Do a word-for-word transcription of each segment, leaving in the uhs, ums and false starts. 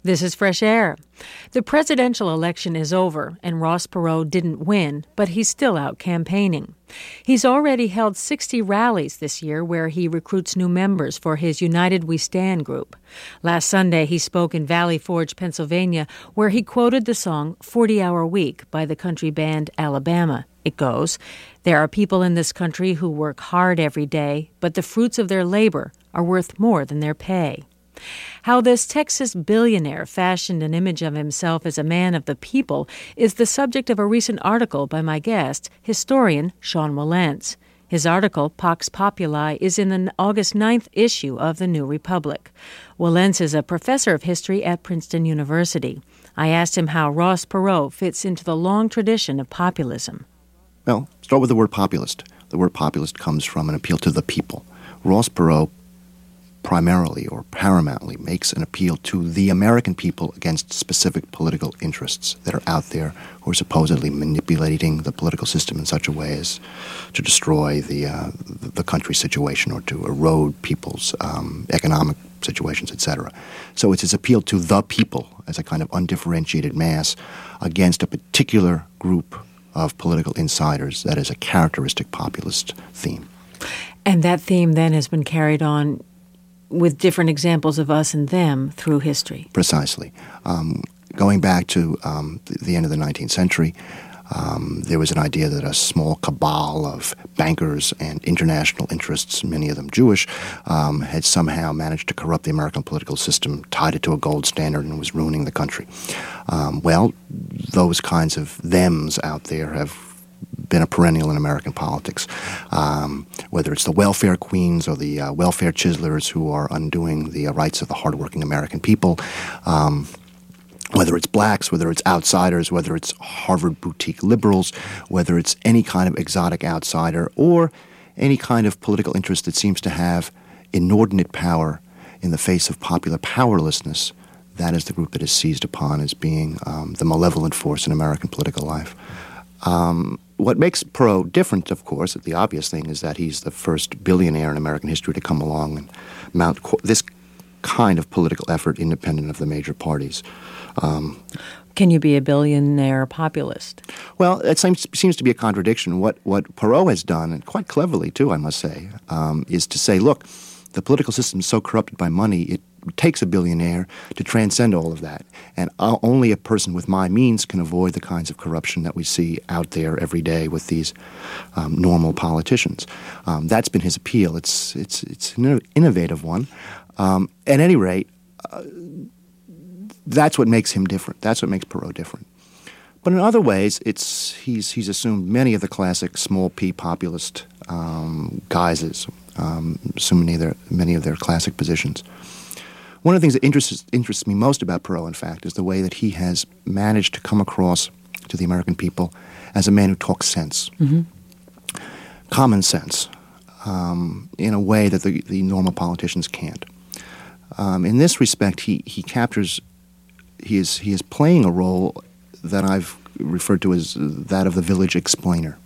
This is Fresh Air. The presidential election is over, and Ross Perot didn't win, but he's still out campaigning. He's already held sixty rallies this year where he recruits new members for his United We Stand group. Last Sunday, he spoke in Valley Forge, Pennsylvania, where he quoted the song forty hour Week by the country band Alabama. It goes, "There are people in this country who work hard every day, but the fruits of their labor are worth more than their pay." How this Texas billionaire fashioned an image of himself as a man of the people is the subject of a recent article by my guest, historian Sean Wilentz. His article, Pax Populi, is in the August ninth issue of the New Republic. Wilentz is a professor of history at Princeton University. I asked him how Ross Perot fits into the long tradition of populism. Well, start with the word populist. The word populist comes from an appeal to the people. Ross Perot primarily or paramountly makes an appeal to the American people against specific political interests that are out there who are supposedly manipulating the political system in such a way as to destroy the uh, the country's situation or to erode people's um, economic situations, et cetera. So it's his appeal to the people as a kind of undifferentiated mass against a particular group of political insiders that is a characteristic populist theme. And that theme then has been carried on with different examples of us and them through history. Precisely. Um, going back to um, the, the end of the nineteenth century, um, there was an idea that a small cabal of bankers and international interests, many of them Jewish, um, had somehow managed to corrupt the American political system, tied it to a gold standard, and was ruining the country. Um, well, those kinds of thems out there have been a perennial in American politics, um, whether it's the welfare queens or the uh, welfare chiselers who are undoing the uh, rights of the hardworking American people, um, whether it's blacks, whether it's outsiders, whether it's Harvard boutique liberals, whether it's any kind of exotic outsider or any kind of political interest that seems to have inordinate power in the face of popular powerlessness. That is the group that is seized upon as being um, the malevolent force in American political life. Um, what makes Perot different, of course, the obvious thing is that he's the first billionaire in American history to come along and mount co- this kind of political effort independent of the major parties. Um, Can you be a billionaire populist? Well, it seems, seems to be a contradiction. What, what Perot has done, and quite cleverly too, I must say, um, is to say, look, the political system is so corrupted by money, it takes a billionaire to transcend all of that. And uh, only a person with my means can avoid the kinds of corruption that we see out there every day with these um, normal politicians. Um, that's been his appeal. It's it's it's an innovative one. Um, at any rate, uh, that's what makes him different. That's what makes Perot different. But in other ways, it's he's he's assumed many of the classic small p populist um, guises, um, so many of their many of their classic positions. One of the things that interests, interests me most about Perot, in fact, is the way that he has managed to come across to the American people as a man who talks sense, mm-hmm. common sense, um, in a way that the, the normal politicians can't. Um, in this respect, he, he captures, he is, he is playing a role that I've referred to as that of the village explainer.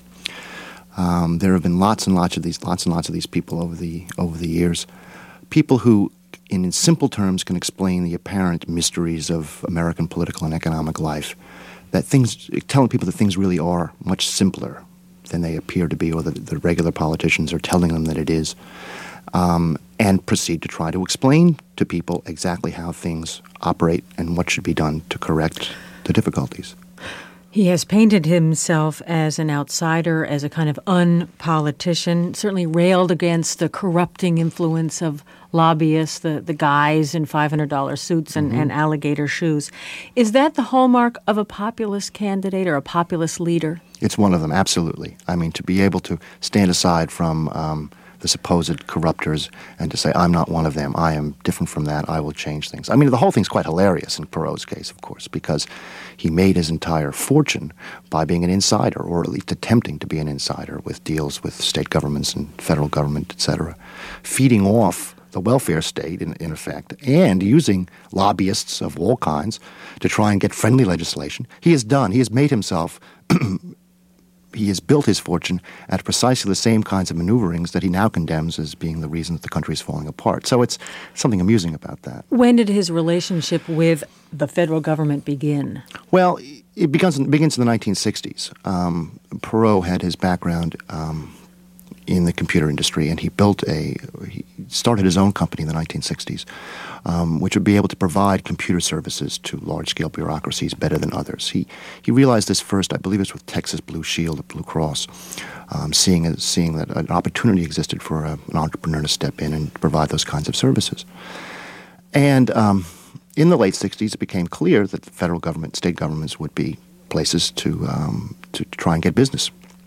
Um, there have been lots and lots of these, lots and lots of these people over the over the years, people who in simple terms can explain the apparent mysteries of American political and economic life, that things, telling people that things really are much simpler than they appear to be or that the regular politicians are telling them that it is, um, and proceed to try to explain to people exactly how things operate and what should be done to correct the difficulties. He has painted himself as an outsider, as a kind of unpolitician, certainly railed against the corrupting influence of lobbyists, the, the guys in five hundred dollars suits and, mm-hmm. and alligator shoes. Is that the hallmark of a populist candidate or a populist leader? It's one of them, absolutely. I mean, to be able to stand aside from um, the supposed corruptors and to say, I'm not one of them, I am different from that, I will change things. I mean, the whole thing's quite hilarious in Perot's case, of course, because he made his entire fortune by being an insider, or at least attempting to be an insider with deals with state governments and federal government, et cetera, feeding off the welfare state, in, in effect, and using lobbyists of all kinds to try and get friendly legislation. He has done, he has made himself he has built his fortune at precisely the same kinds of maneuverings that he now condemns as being the reason that the country is falling apart. So it's something amusing about that. When did his relationship with the federal government begin? Well, it begins, begins in the nineteen sixties. Um, Perot had his background um, in the computer industry, and he built a, he started his own company in the nineteen sixties, um, which would be able to provide computer services to large-scale bureaucracies better than others. He he realized this first, I believe it was with Texas Blue Shield or Blue Cross, um, seeing seeing that an opportunity existed for a, an entrepreneur to step in and provide those kinds of services. And um, in the late sixties, it became clear that the federal government, state governments would be places to um, to, to try and get business.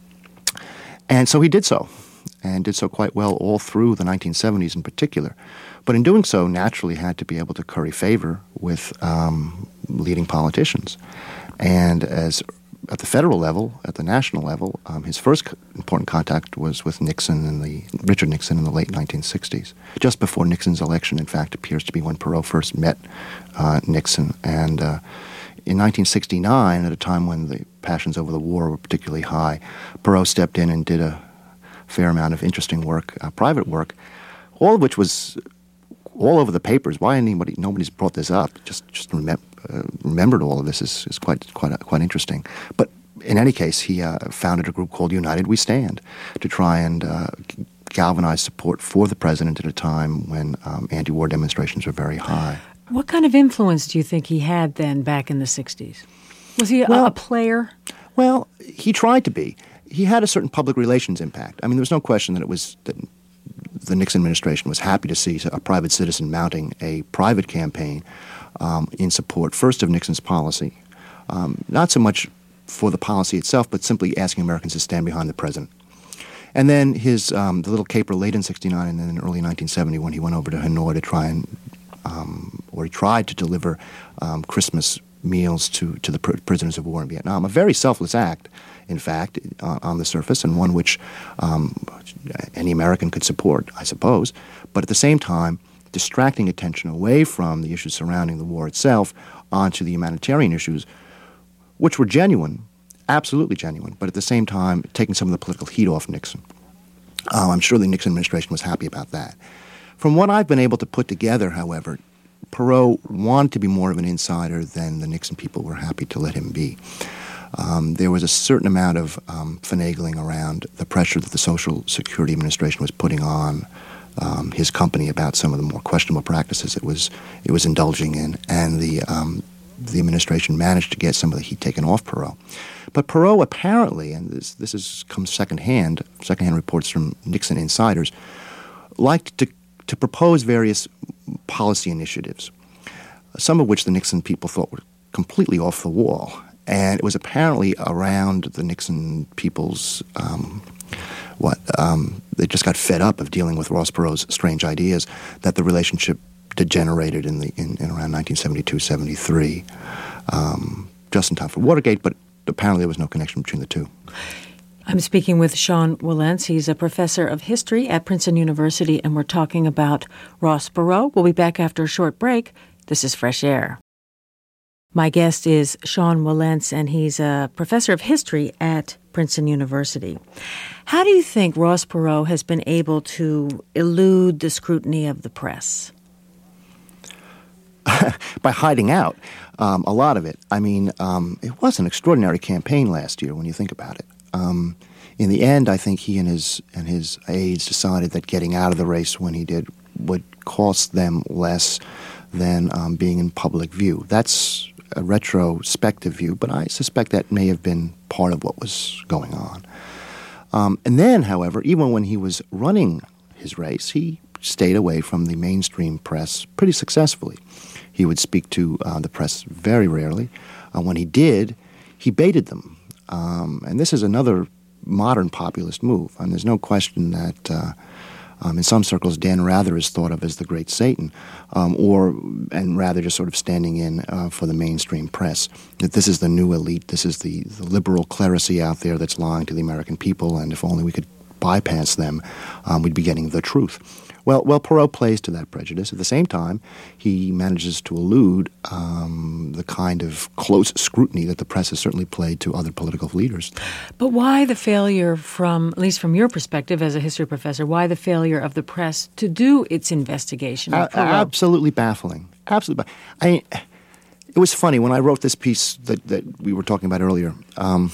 And so he did so, and did so quite well all through the nineteen seventies in particular. But in doing so, naturally had to be able to curry favor with um, leading politicians. And as at the federal level, at the national level, um, his first important contact was with Nixon and the Richard Nixon in the late nineteen sixties. Just before Nixon's election, in fact, appears to be when Perot first met uh, Nixon. And uh, in nineteen sixty-nine, at a time when the passions over the war were particularly high, Perot stepped in and did a fair amount of interesting work, uh, private work, all of which was all over the papers. Why anybody nobody's brought this up? Just just remem- uh, remembered all of this is, is quite quite uh, quite interesting. But in any case, he uh, founded a group called United We Stand to try and uh, galvanize support for the president at a time when um, anti-war demonstrations were very high. What kind of influence do you think he had then back in the sixties? Was he a, well, a player? Well, he tried to be. He had a certain public relations impact. I mean, there was no question that it was that the Nixon administration was happy to see a private citizen mounting a private campaign um, in support, first of Nixon's policy, um, not so much for the policy itself, but simply asking Americans to stand behind the president. And then his um, the little caper late in sixty-nine and then in early nineteen seventy when he went over to Hanoi to try and, um, or he tried to deliver um, Christmas meals to, to the pr- prisoners of war in Vietnam. A very selfless act, in fact, uh, on the surface, and one which um, any American could support, I suppose. But at the same time, distracting attention away from the issues surrounding the war itself onto the humanitarian issues, which were genuine, absolutely genuine, but at the same time taking some of the political heat off Nixon. Uh, I'm sure the Nixon administration was happy about that. From what I've been able to put together, however, Perot wanted to be more of an insider than the Nixon people were happy to let him be. Um, there was a certain amount of um, finagling around the pressure that the Social Security Administration was putting on um, his company about some of the more questionable practices it was it was indulging in, and the um, the administration managed to get some of the heat taken off Perot. But Perot apparently, and this this is comes secondhand, secondhand reports from Nixon insiders, liked to to propose various policy initiatives, some of which the Nixon people thought were completely off the wall. And it was apparently around the Nixon people's, um, what, um, they just got fed up of dealing with Ross Perot's strange ideas that the relationship degenerated in the in, in around nineteen seventy-two seventy-three, um, just in time for Watergate, but apparently there was no connection between the two. I'm speaking with Sean Wilentz. He's a professor of history at Princeton University, and we're talking about Ross Perot. We'll be back after a short break. This is Fresh Air. My guest is Sean Wilentz, and he's a professor of history at Princeton University. How do you think Ross Perot has been able to elude the scrutiny of the press? By hiding out, um, a lot of it. I mean, um, it was an extraordinary campaign last year when you think about it. Um, in the end, I think he and his and his aides decided that getting out of the race when he did would cost them less than um, being in public view. That's a retrospective view, but I suspect that may have been part of what was going on. Um, and then, however, even when he was running his race, he stayed away from the mainstream press pretty successfully. He would speak to uh, the press very rarely. Uh, when he did, he baited them. Um, and this is another modern populist move. And there's no question that uh, um, in some circles Dan Rather is thought of as the great Satan, um, or and Rather just sort of standing in uh, for the mainstream press. That this is the new elite, this is the, the liberal clerisy out there that's lying to the American people, and if only we could bypass them, um, we'd be getting the truth. Well, well, Perot plays to that prejudice. At the same time, he manages to elude um, the kind of close scrutiny that the press has certainly played to other political leaders. But why the failure from, at least from your perspective as a history professor, why the failure of the press to do its investigation of A- absolutely baffling. Absolutely. Ba- I, it was funny, when I wrote this piece that, that we were talking about earlier, um,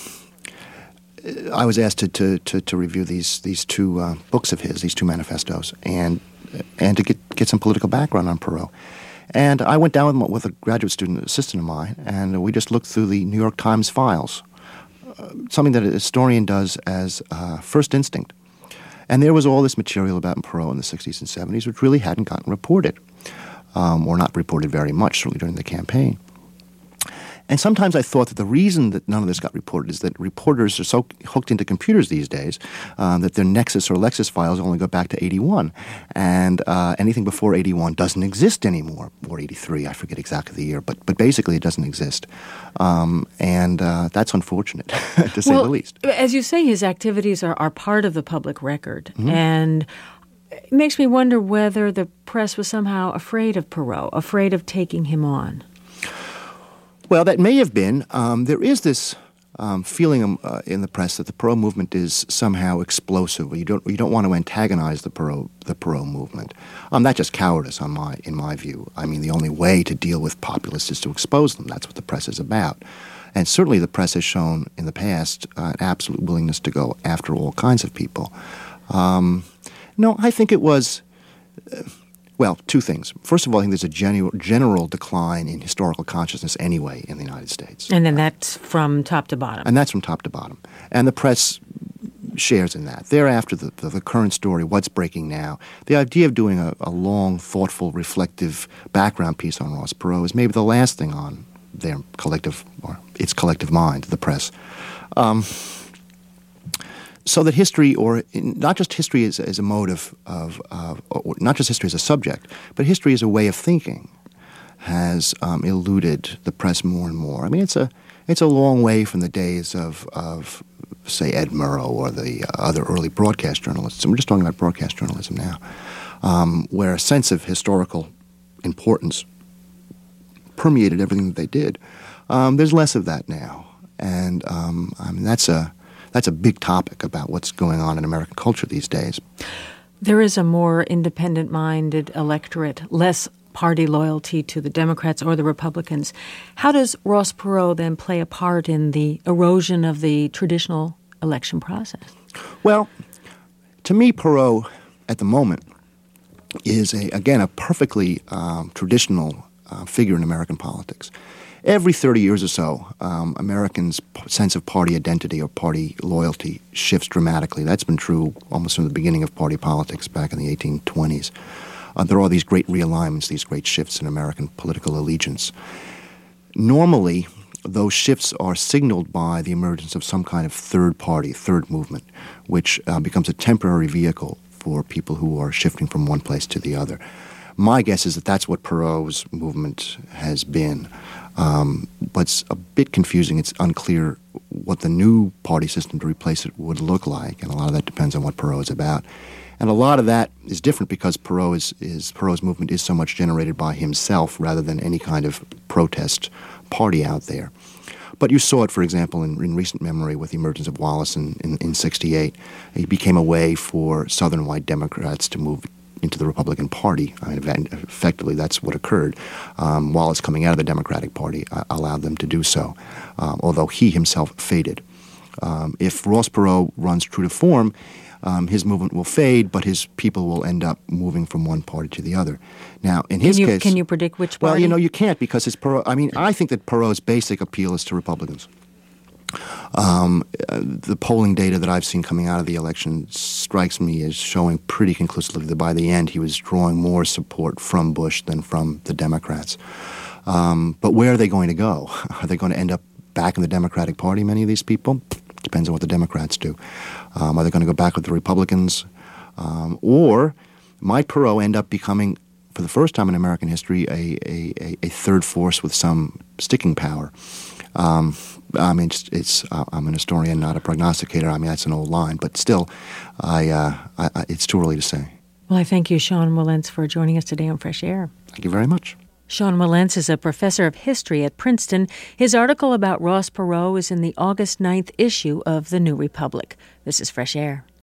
I was asked to, to, to, to review these these two uh, books of his, these two manifestos, and and to get, get some political background on Perot. And I went down with, with a graduate student assistant of mine, and we just looked through the New York Times files, uh, something that a historian does as uh, first instinct. And there was all this material about Perot in the sixties and seventies, which really hadn't gotten reported, um, or not reported very much, certainly during the campaign. And sometimes I thought that the reason that none of this got reported is that reporters are so hooked into computers these days um, that their Nexus or Lexis files only go back to eighty-one. And uh, anything before eighty-one doesn't exist anymore, or eighty-three, I forget exactly the year, but but basically it doesn't exist. Um, and uh, that's unfortunate, to say well, the least. As you say, his activities are, are part of the public record. Mm-hmm. And it makes me wonder whether the press was somehow afraid of Perot, afraid of taking him on. Well, that may have been. Um, there is this um, feeling uh, in the press that the Perot movement is somehow explosive. You don't you don't want to antagonize the Perot the Perot movement. Um, that's just cowardice on my in my view. I mean, the only way to deal with populists is to expose them. That's what the press is about. And certainly the press has shown in the past uh, an absolute willingness to go after all kinds of people. Um, no, I think it was. Uh, Well, two things. First of all, I think there's a genu- general decline in historical consciousness anyway in the United States. And then that's from top to bottom. And that's from top to bottom. And the press shares in that. Thereafter, the, the, the current story, what's breaking now, the idea of doing a, a long, thoughtful, reflective background piece on Ross Perot is maybe the last thing on their collective, or its collective mind, the press. Um, So that history, or not just history as, as a mode of, of, of or not just history as a subject, but history as a way of thinking, has um, eluded the press more and more. I mean, it's a it's a long way from the days of, of say, Ed Murrow or the other early broadcast journalists. And we're just talking about broadcast journalism now, um, where a sense of historical importance permeated everything that they did. Um, there's less of that now, and um, I mean that's a That's a big topic about what's going on in American culture these days. There is a more independent-minded electorate, less party loyalty to the Democrats or the Republicans. How does Ross Perot then play a part in the erosion of the traditional election process? Well, to me, Perot, at the moment, is, a again, a perfectly um, traditional uh, figure in American politics. Every thirty years or so, um, Americans' p- sense of party identity or party loyalty shifts dramatically. That's been true almost from the beginning of party politics back in the eighteen twenties. Uh, there are these great realignments, these great shifts in American political allegiance. Normally, those shifts are signaled by the emergence of some kind of third party, third movement, which uh, becomes a temporary vehicle for people who are shifting from one place to the other. My guess is that that's what Perot's movement has been. Um, but it's a bit confusing. It's unclear what the new party system to replace it would look like, and a lot of that depends on what Perot is about. And a lot of that is different because Perot is, is Perot's movement is so much generated by himself rather than any kind of protest party out there. But you saw it, for example, in, in recent memory with the emergence of Wallace in, in, in sixty-eight. He became a way for Southern white Democrats to move into the Republican Party. I mean, effectively, that's what occurred. Um, Wallace, coming out of the Democratic Party, uh, allowed them to do so, um, although he himself faded. Um, if Ross Perot runs true to form, um, his movement will fade, but his people will end up moving from one party to the other. Now, in his can you, case... Can you predict which party? Well, you know, you can't because his Perot... I mean, I think that Perot's basic appeal is to Republicans. Um, uh, the polling data that I've seen coming out of the election strikes me as showing pretty conclusively that by the end he was drawing more support from Bush than from the Democrats. Um, but where are they going to go? Are they going to end up back in the Democratic Party, many of these people? Depends on what the Democrats do. Um, are they going to go back with the Republicans? Um, or might Perot end up becoming, for the first time in American history, a, a, a third force with some sticking power? Um, I mean, it's, it's uh, I'm an historian, not a prognosticator. I mean, that's an old line, but still, I, uh, I, I it's too early to say. Well, I thank you, Sean Wilentz, for joining us today on Fresh Air. Thank you very much. Sean Wilentz is a professor of history at Princeton. His article about Ross Perot is in the August ninth issue of The New Republic. This is Fresh Air.